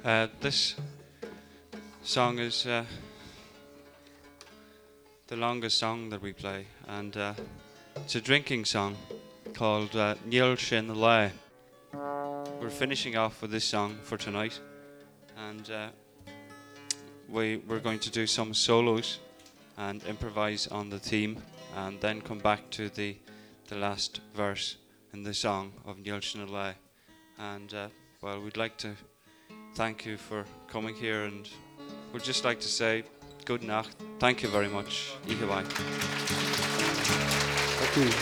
This song is the longest song that we play, and it's a drinking song called Níl Sin Le. We're finishing off with this song for tonight, and we're going to do some solos and improvise on the theme, and then come back to the last verse in the song of Níl Sin Le. And well, we'd like to thank you for coming here, and we'd just like to say good night. Thank you very much. Ihabai. Thank you.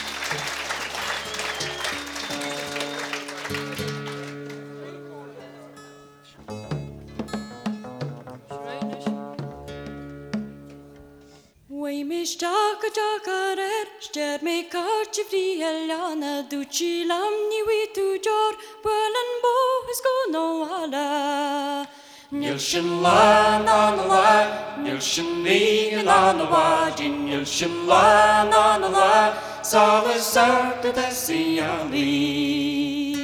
Way me stakarer, ster me kartje fri helana, duchi lam ni we tu jor, buelen bo is go no ala. Nilshin la na na la, Nilshin ni la na wa, Nilshin la na na la, Salasar de Desiali.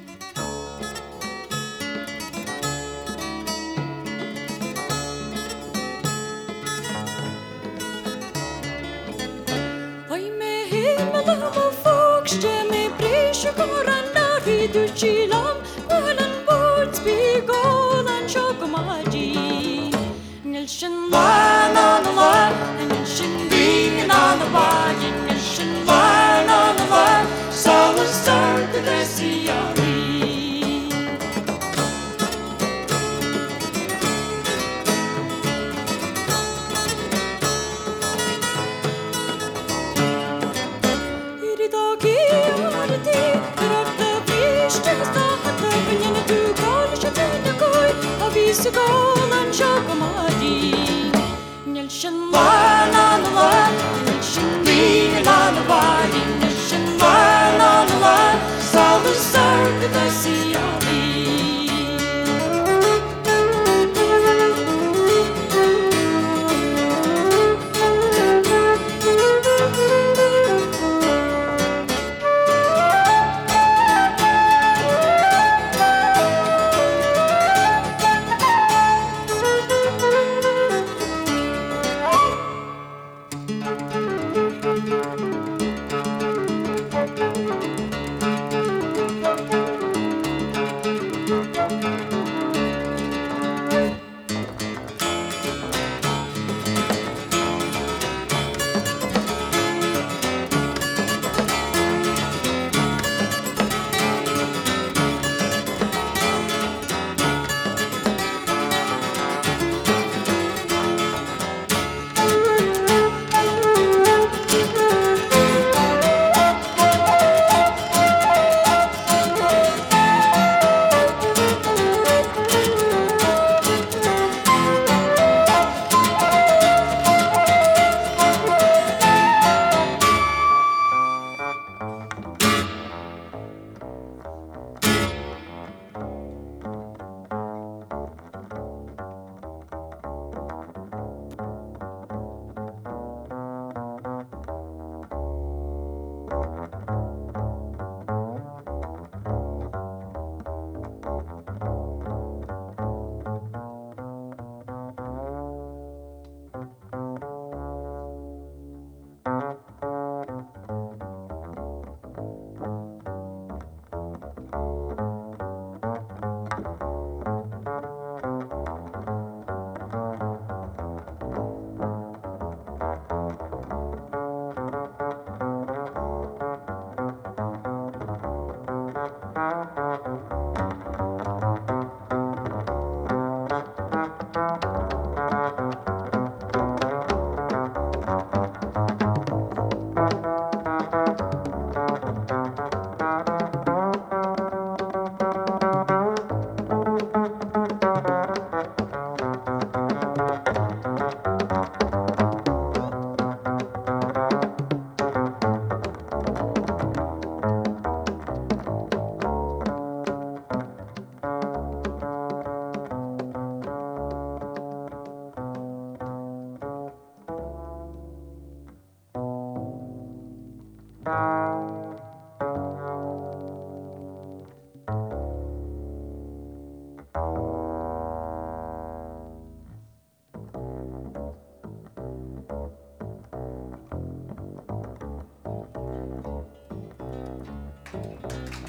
Duchi lam, buelen boats be gold and chocomaji. Nilshin La na na la, Nilshin ni na na wa, Nilshin la na na la, Salasar de Desiali. Golan chocomaji. Nilshin La na na la, Nilshin ni la na wa, Nilshin la na na la, Salasar de Desiali.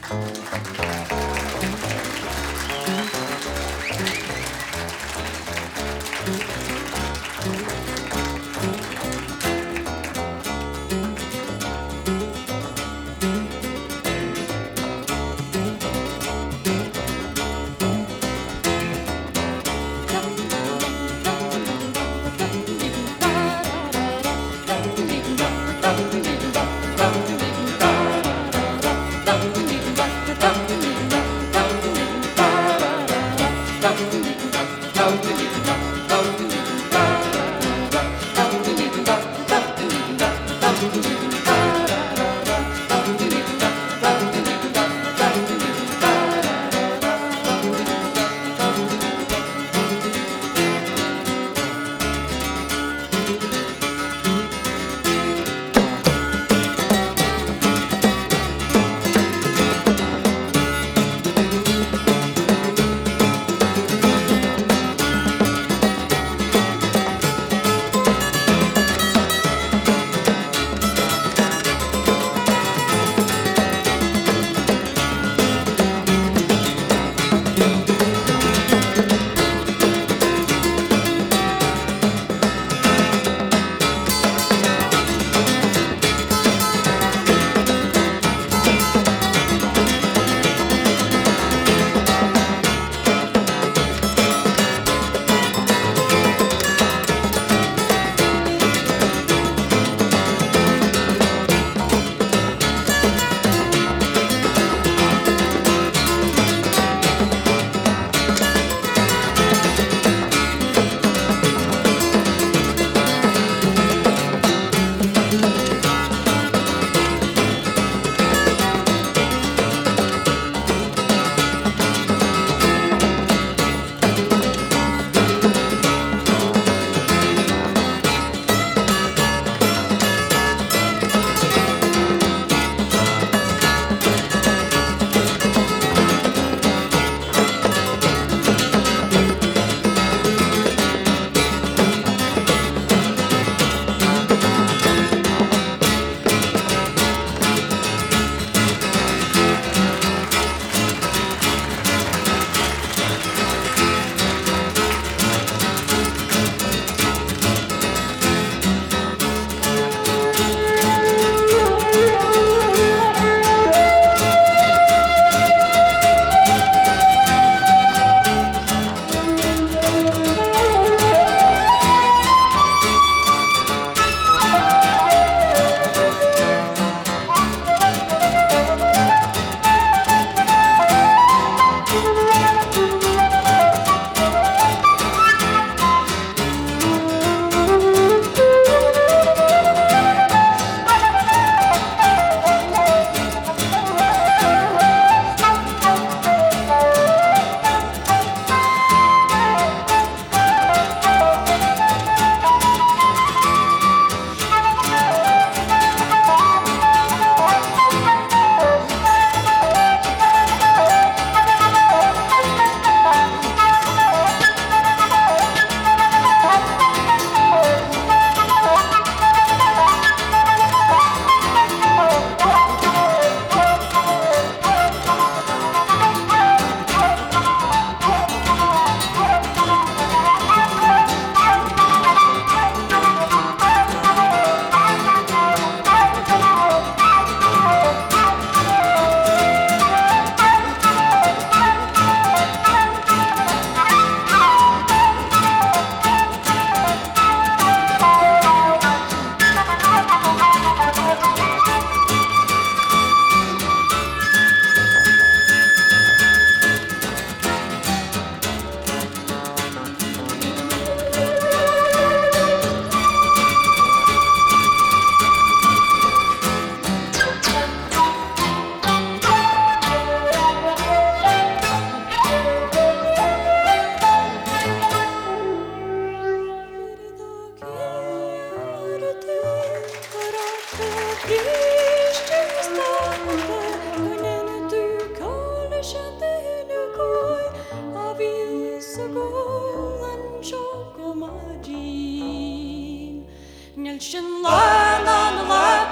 Nilshin la na na la,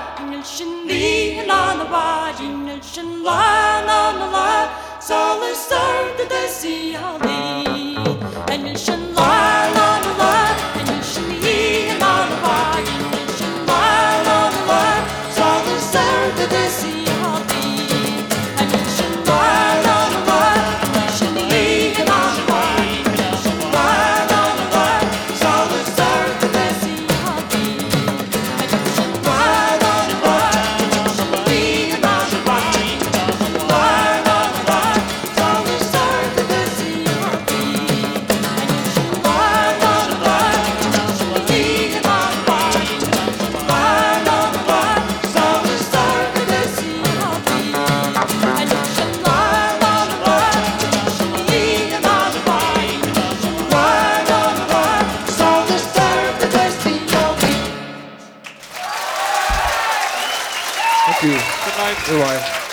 nilshin li la la wa nilshin la la la la sala sar the desi ali nilshin la la la la nilshin li la la wa nilshin la la la la sala sar the desi ali nilshin la la la la nilshin li la la wa nilshin la la la la sala sar the desi ali nilshin la la la la nilshin li la la wa nilshin la la la la sala sar the desi ali nilshin la la la la nilshin li la la wa nilshin la la la la sala sar the desi ali nilshin la la la la nilshin li la la wa nilshin la la la la sala sar the desi ali. Thank you. Good night. Bye-bye.